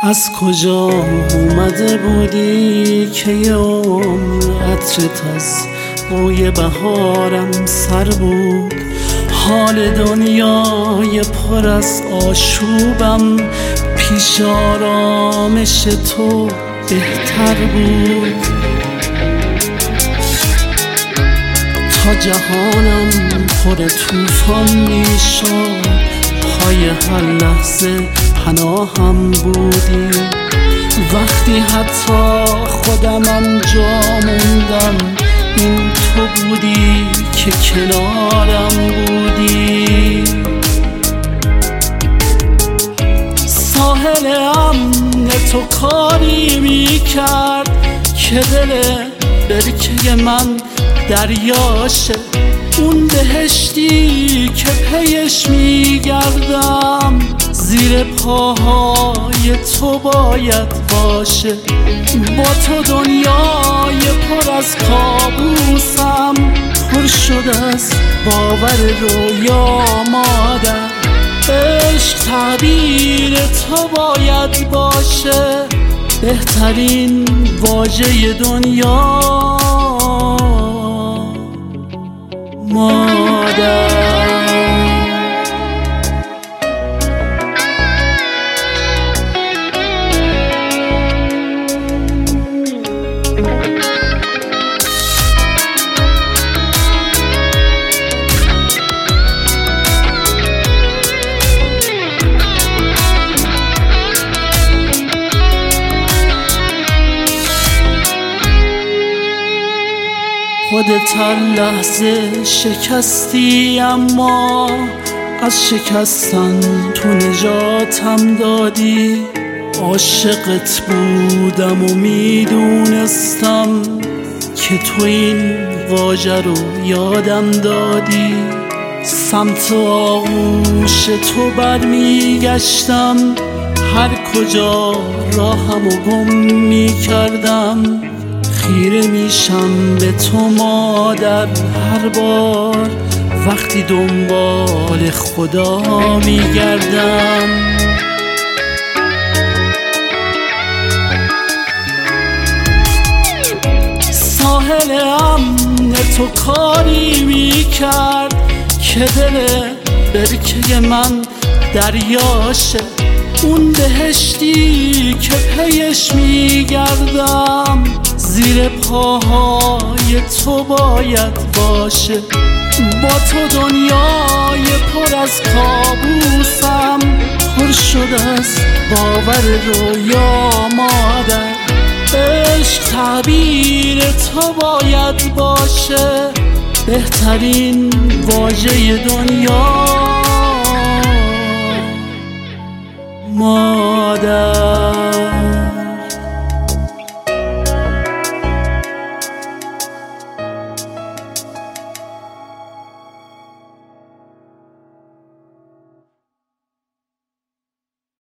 از کجا اومده بودی که یه عمر عطرت از بوی بهارم سر بود؟ حال دنیای پر از آشوبم پیش آرامش تو بهتر بود. تا جهانم پر طوفان میشد پای هر لحظه پناهم بودی. وقتی حتی خودمم جا موندم این تو بودی که کنارم بودی. ساحل امن تو کاری میکرد که دل برکه من دریاشه، اون بهشتی که پیش میگردم زیر پاهای تو باید باشه. با تو دنیای پر از کابوسم پر شده از باور رویا مادر. عشق تعبیر تو باید باشه، بهترین واژه دنیا مادر. خودت هر لحظه شکستی اما از شکستن تو نجاتم دادی. عاشقت بودم و میدونستم که تو این واژه رو یادم دادی. سمت آغوش تو برمیگشتم، هر کجا راهمو گم میکردم. خیره میشم به تو مادر هر بار وقتی دنبال خدا میگردم. ساحل امن تو کاری میکرد که دل برکه من دریاشه، اون بهشتی که پیش میگردم زیر پاهای تو باید باشه. با تو دنیای پر از کابوسم پر شده از باور رویا مادر. عشق تعبیر تو باید باشه، بهترین واژه دنیا مادر.